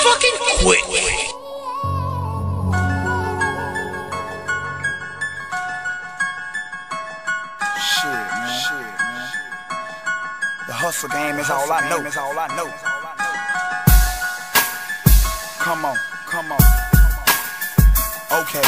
fucking quit. Shit, man. The hustle game is all I know. Come on. Okay.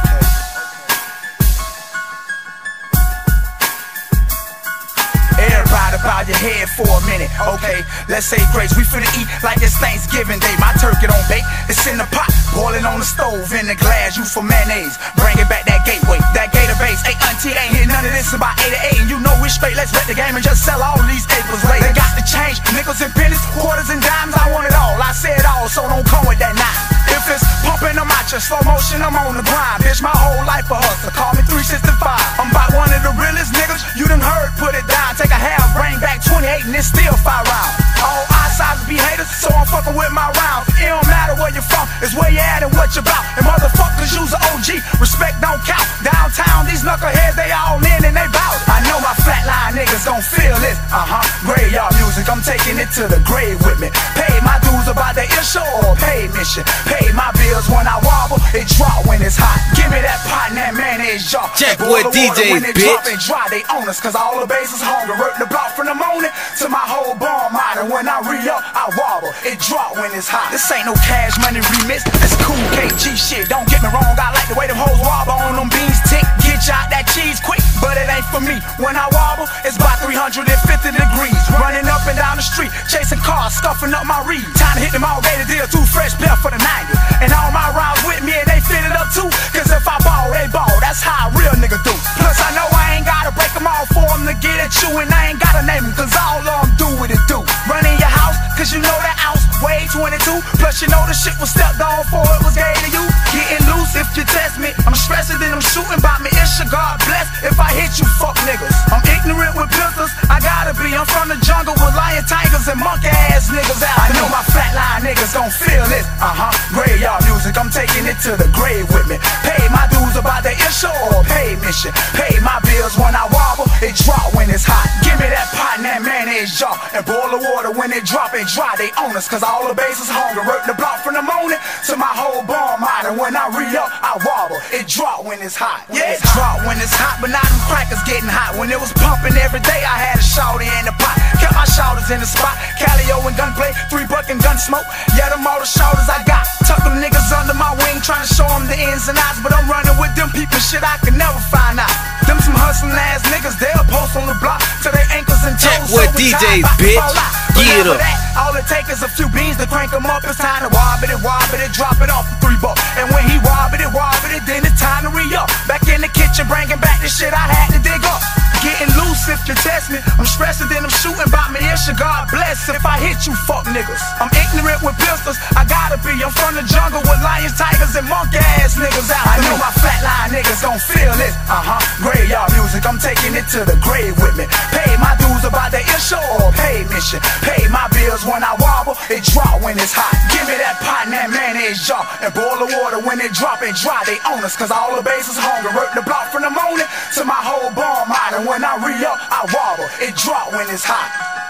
Everybody bow your head for a minute, okay? Let's say grace, we finna eat like it's Thanksgiving Day. My turkey don't bake, it's in the pot, boiling on the stove, in the glass, you for mayonnaise. Bringing back that gateway, that gator base. Hey, auntie, ain't hear none of this about 8 to 8, and you know we straight. Let's let the game and just sell all these acres late. They got the change, nickels and pennies, quarters and dimes, I want it all. I say it all, so don't come with that nine. If it's pumping them out, your slow motion, I'm on the grind. Bitch, my whole life a hustler, call me 365. I'm about one of the realest niggas you done heard, put it down. Take a half, bring back 28 and it's still 5 rounds. All outsiders be haters, so I'm fucking with my rounds. It don't matter where you're from, it's where you at and what you about. And motherfuckers use an OG, respect don't count. Downtown, these knuckleheads, they all in and they bout. I know my flatline niggas gon' feel this. Graveyard music, I'm taking it to the grave with me. Pay my dues about the issue or pay mission. Pay my bills when I wobble, it drop when it's hot. Give me that pot and that mayonnaise jar. Jackboy DJ, when it bitch. drop and dry, they own us, cause all the bases hungry. Work the block from the morning to my whole bomb out. And when I re-up, I wobble, it drop when it's hot. This ain't no Cash Money remix, this cool KG shit. Don't get me wrong, I like the way them hoes wobble on them beans tick. Get you out that cheese quick, but it ain't for me. When I wobble, it's about 350 degrees. Running up and down the street, chasing cars, stuffing up my reed. Time to hit them all gator deal, too fresh pair for the 90. And all my rounds with me and they fit it up too. Cause if I ball, they ball, that's how a real nigga do. Plus I know I ain't gotta break them all for them to get at you. And I ain't gotta name them, cause all of them do what it do. Run in your house, cause you know that ounce weigh 22. Plus you know the shit was stepped on for it was gay to you. Getting loose if you test me, I'm stressing then I'm shooting by me. It's your God bless if I hit you fuck niggas. I'm ignorant with pistols, I gotta be. I'm from the jungle with lion, tigers, and monkey ass niggas out. I know my flatline niggas gon' feel this. Graveyard music, I'm taking it to the grave with me. Pay my dues about the issue or pay mission. Pay my bills when I wobble, it drop when it's hot. Give me that pot and that mayonnaise jar. And boil the water when it drop and dry, they own us, cause all the bases hungry. Work the block from the morning to my whole bomb out. And when I re-up, I wobble, it drop when it's hot. Yeah, it drop when it's hot, but now them crackers getting hot. When it was pumping every day, I had a shawty in the pot. Kept my shouters in the spot, Calio and gunplay, 3-buck and gun smoke. Yeah, them all the shouters I got. Tuck them niggas under my wing, trying to show them the ins and outs. But I'm running with them people, shit I can never find out. Them some hustling ass niggas, they'll post on the block till they ankles and toes. Jackboy DJ, bitch. Get up. All it take is a few beans to crank them up. It's time to wob it, drop it off for $3. And when he wob it, then it's time to re-up. Back in the kitchen, bringing back the shit I had to dig up. Getting loose if you test me, I'm stressing then I'm shooting by me. It's your God bless if I hit you fuck niggas. I'm ignorant with pistols, I gotta be. I'm from the jungle with lions, tigers, and monkey ass niggas out. I know my flatline niggas gon' feel this. Graveyard music, I'm taking it to the grave with me. Pay my dues about the issue or pay mission. Pay my bills when I wobble, it drop when it's hot. Give me that pot and that mayonnaise jar. And boil the water when it drop and dry, they own us, cause all the bases hungry. Work the block from the morning to my whole bomb out. And when I re-up, I wobble, it drop when it's hot.